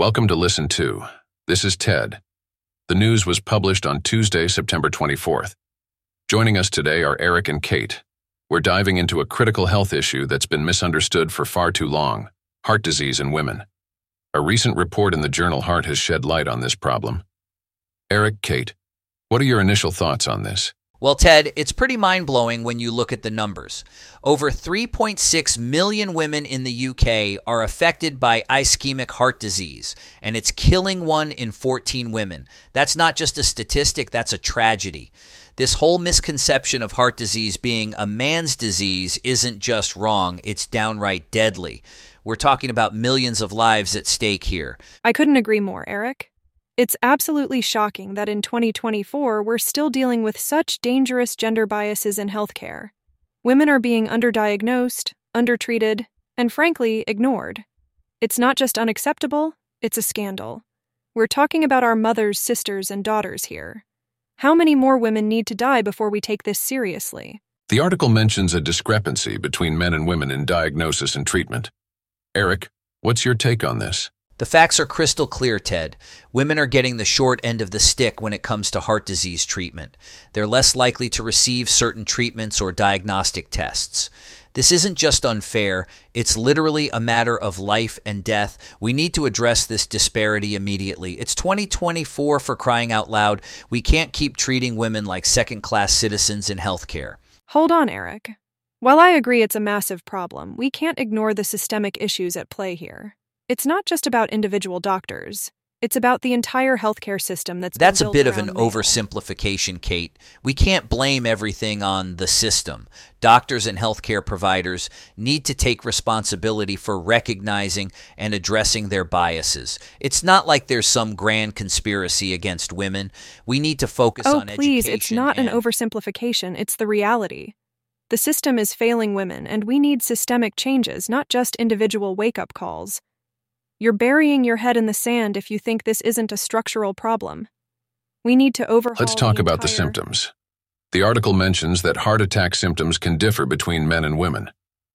Welcome to Listen To. This is Ted. The news was published on Tuesday, September 24th. Joining us today are Eric and Kate. We're diving into a critical health issue that's been misunderstood for far too long: heart disease in women. A recent report in the journal Heart has shed light on this problem. Eric, Kate, what are your initial thoughts on this? Well, Ted, it's pretty mind-blowing when you look at the numbers. Over 3.6 million women in the UK are affected by ischemic heart disease, and it's killing 1 in 14 women. That's not just a statistic, that's a tragedy. This whole misconception of heart disease being a man's disease isn't just wrong, it's downright deadly. We're talking about millions of lives at stake here. I couldn't agree more, Eric. It's absolutely shocking that in 2024 we're still dealing with such dangerous gender biases in healthcare. Women are being underdiagnosed, undertreated, and frankly, ignored. It's not just unacceptable, it's a scandal. We're talking about our mothers, sisters, and daughters here. How many more women need to die before we take this seriously? The article mentions a discrepancy between men and women in diagnosis and treatment. Eric, what's your take on this? The facts are crystal clear, Ted. Women are getting the short end of the stick when it comes to heart disease treatment. They're less likely to receive certain treatments or diagnostic tests. This isn't just unfair, it's literally a matter of life and death. We need to address this disparity immediately. It's 2024, for crying out loud. We can't keep treating women like second-class citizens in healthcare. Hold on, Eric. While I agree it's a massive problem, we can't ignore the systemic issues at play here. It's not just about individual doctors. It's about the entire healthcare system That's a bit of an male. oversimplification, Kate. We can't blame everything on the system. Doctors and healthcare providers need to take responsibility for recognizing and addressing their biases. It's not like there's some grand conspiracy against women. We need to focus on education. Oh, please, it's not an oversimplification. It's the reality. The system is failing women, and we need systemic changes, not just individual wake-up calls. You're burying your head in the sand if you think this isn't a structural problem. We need to overhaul. Let's talk about the symptoms. The article mentions that heart attack symptoms can differ between men and women.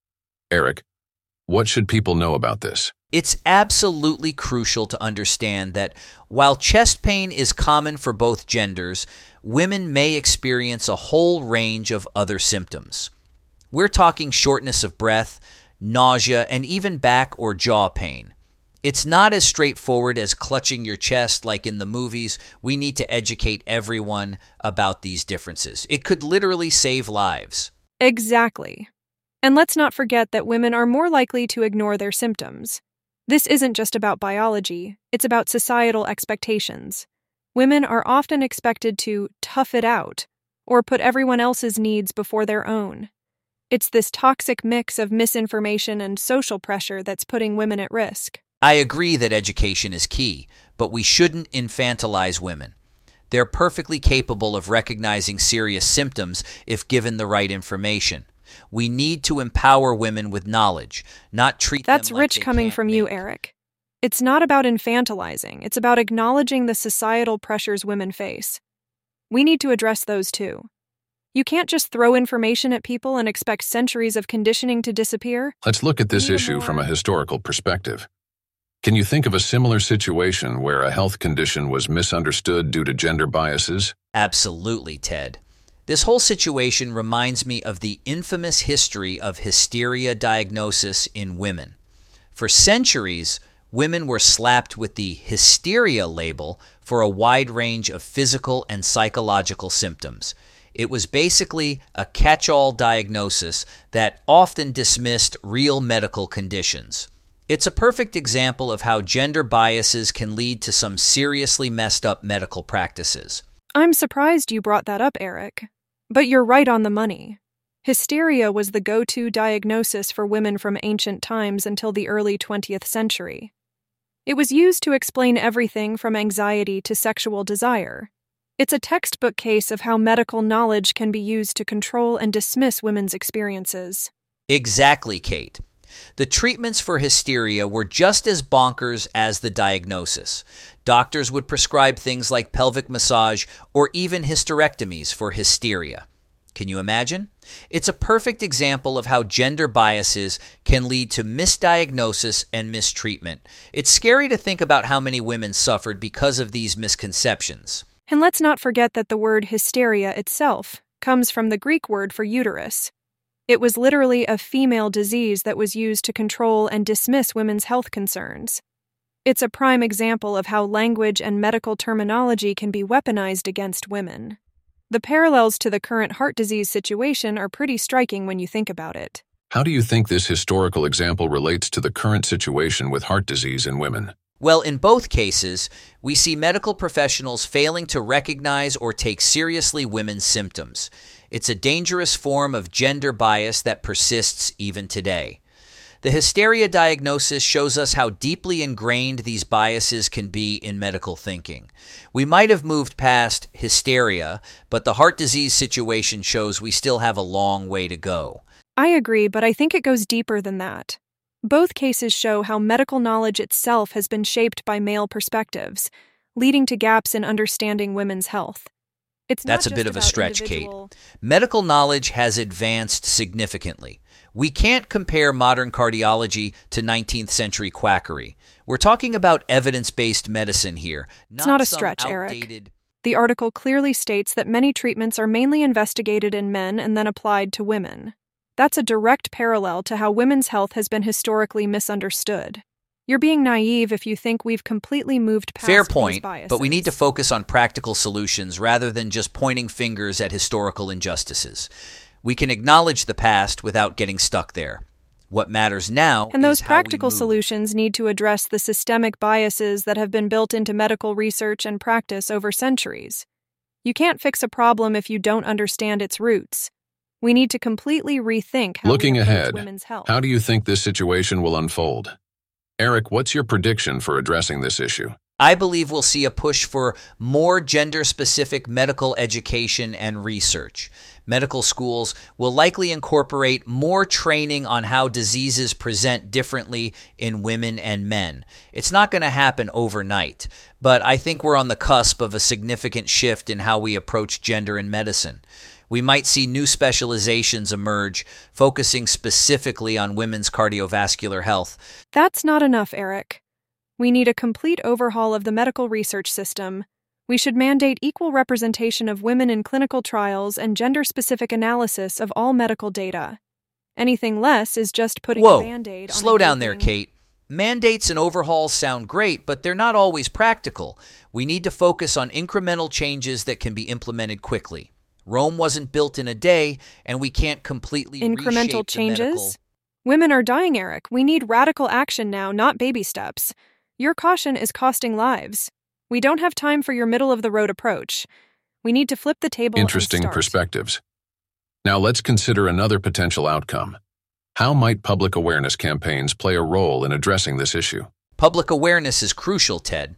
Eric, what should people know about this? It's absolutely crucial to understand that while chest pain is common for both genders, women may experience a whole range of other symptoms. We're talking shortness of breath, nausea, and even back or jaw pain. It's not as straightforward as clutching your chest like in the movies. We need to educate everyone about these differences. It could literally save lives. Exactly. And let's not forget that women are more likely to ignore their symptoms. This isn't just about biology, it's about societal expectations. Women are often expected to tough it out or put everyone else's needs before their own. It's this toxic mix of misinformation and social pressure that's putting women at risk. I agree that education is key, but we shouldn't infantilize women. They're perfectly capable of recognizing serious symptoms if given the right information. We need to empower women with knowledge, not treat them like That's rich they coming can't from you, make. Eric. It's not about infantilizing, it's about acknowledging the societal pressures women face. We need to address those too. You can't just throw information at people and expect centuries of conditioning to disappear. Let's look at this issue from a historical perspective. Can you think of a similar situation where a health condition was misunderstood due to gender biases? Absolutely, Ted. This whole situation reminds me of the infamous history of hysteria diagnosis in women. For centuries, women were slapped with the hysteria label for a wide range of physical and psychological symptoms. It was basically a catch-all diagnosis that often dismissed real medical conditions. It's a perfect example of how gender biases can lead to some seriously messed up medical practices. I'm surprised you brought that up, Eric. But you're right on the money. Hysteria was the go-to diagnosis for women from ancient times until the early 20th century. It was used to explain everything from anxiety to sexual desire. It's a textbook case of how medical knowledge can be used to control and dismiss women's experiences. Exactly, Kate. The treatments for hysteria were just as bonkers as the diagnosis. Doctors would prescribe things like pelvic massage or even hysterectomies for hysteria. Can you imagine? It's a perfect example of how gender biases can lead to misdiagnosis and mistreatment. It's scary to think about how many women suffered because of these misconceptions. And let's not forget that the word hysteria itself comes from the Greek word for uterus. It was literally a female disease that was used to control and dismiss women's health concerns. It's a prime example of how language and medical terminology can be weaponized against women. The parallels to the current heart disease situation are pretty striking when you think about it. How do you think this historical example relates to the current situation with heart disease in women? Well, in both cases, we see medical professionals failing to recognize or take seriously women's symptoms. It's a dangerous form of gender bias that persists even today. The hysteria diagnosis shows us how deeply ingrained these biases can be in medical thinking. We might have moved past hysteria, but the heart disease situation shows we still have a long way to go. I agree, but I think it goes deeper than that. Both cases show how medical knowledge itself has been shaped by male perspectives, leading to gaps in understanding women's health. That's a bit of a stretch, Kate. Medical knowledge has advanced significantly. We can't compare modern cardiology to 19th century quackery. We're talking about evidence-based medicine here. It's not a stretch, Eric. The article clearly states that many treatments are mainly investigated in men and then applied to women. That's a direct parallel to how women's health has been historically misunderstood. You're being naive if you think we've completely moved past Fair these point, biases. but we need to focus on practical solutions rather than just pointing fingers at historical injustices. We can acknowledge the past without getting stuck there. What matters now And those is how we practical move. solutions need to address the systemic biases that have been built into medical research and practice over centuries. You can't fix a problem if you don't understand its roots. We need to completely rethink how Looking we approach ahead, women's health. how do you think this situation will unfold? Eric, what's your prediction for addressing this issue? I believe we'll see a push for more gender-specific medical education and research. Medical schools will likely incorporate more training on how diseases present differently in women and men. It's not going to happen overnight, but I think we're on the cusp of a significant shift in how we approach gender in medicine. We might see new specializations emerge, focusing specifically on women's cardiovascular health. That's not enough, Eric. We need a complete overhaul of the medical research system. We should mandate equal representation of women in clinical trials and gender-specific analysis of all medical data. Anything less is just putting a Band-Aid on Slow down there, gaping- Kate. Mandates and overhauls sound great, but they're not always practical. We need to focus on incremental changes that can be implemented quickly. Rome wasn't built in a day, and we can't completely Incremental reshape the changes? medical... Women are dying, Eric. We need radical action now, not baby steps. Your caution is costing lives. We don't have time for your middle-of-the-road approach. We need to flip the table Interesting and start. perspectives. Now let's consider another potential outcome. How might public awareness campaigns play a role in addressing this issue? Public awareness is crucial, Ted.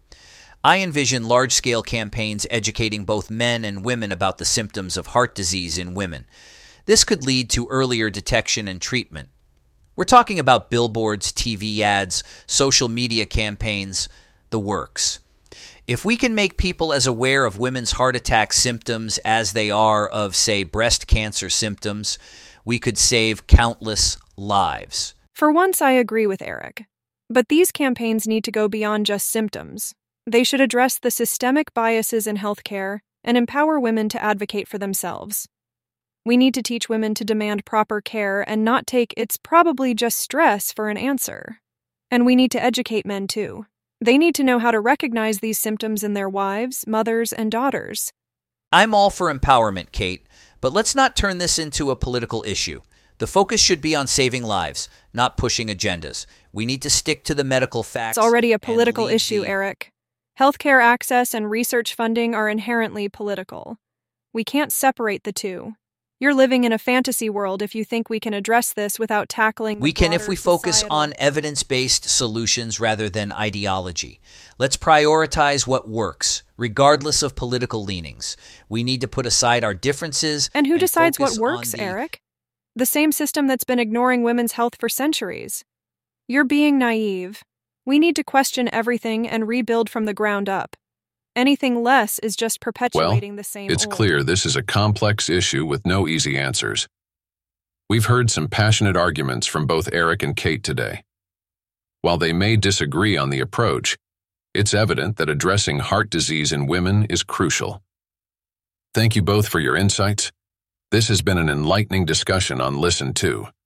I envision large-scale campaigns educating both men and women about the symptoms of heart disease in women. This could lead to earlier detection and treatment. We're talking about billboards, TV ads, social media campaigns, the works. If we can make people as aware of women's heart attack symptoms as they are of, say, breast cancer symptoms, we could save countless lives. For once, I agree with Eric. But these campaigns need to go beyond just symptoms. They should address the systemic biases in healthcare and empower women to advocate for themselves. We need to teach women to demand proper care and not take "it's probably just stress" for an answer. And we need to educate men, too. They need to know how to recognize these symptoms in their wives, mothers, and daughters. I'm all for empowerment, Kate, but let's not turn this into a political issue. The focus should be on saving lives, not pushing agendas. We need to stick to the medical facts. It's already a and political leave issue, the- Eric. Healthcare access and research funding are inherently political. We can't separate the two. You're living in a fantasy world if you think we can address this without tackling the We can if broader we focus societal- on evidence-based solutions rather than ideology. Let's prioritize what works, regardless of political leanings. We need to put aside our differences. And who decides what focus works, on the- Eric? The same system that's been ignoring women's health for centuries. You're being naive. We need to question everything and rebuild from the ground up. Anything less is just Well, perpetuating the same it's old. clear this is a complex issue with no easy answers. We've heard some passionate arguments from both Eric and Kate today. While they may disagree on the approach, it's evident that addressing heart disease in women is crucial. Thank you both for your insights. This has been an enlightening discussion on Listen To.